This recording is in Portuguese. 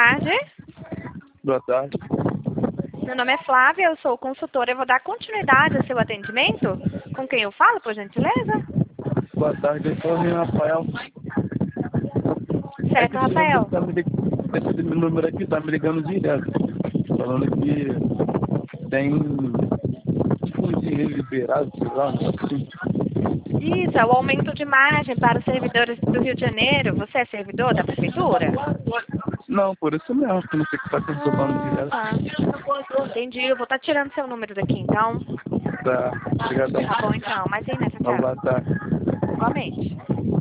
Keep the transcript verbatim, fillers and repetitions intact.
tarde. Boa tarde. Meu nome é Flávia, eu sou consultora. Eu vou dar continuidade ao seu atendimento. Com quem eu falo, por gentileza? Boa tarde, eu sou o Rafael. É Certo, que esse número, Rafael. tá me ligando, esse número aqui tá me ligando direto. Falando que tem tipo um dinheiro liberado, sei lá, um negócio assim. Isso, é o aumento de margem para os servidores do Rio de Janeiro. Você é servidor da prefeitura? Não, por isso mesmo, que não sei o que tá consultando Ah, direto. tá. Entendi. Eu vou estar tirando seu número daqui, então. Tá, obrigadão. Tá bom, então. Mas aí nessa Uma boa casa. tarde. Igualmente.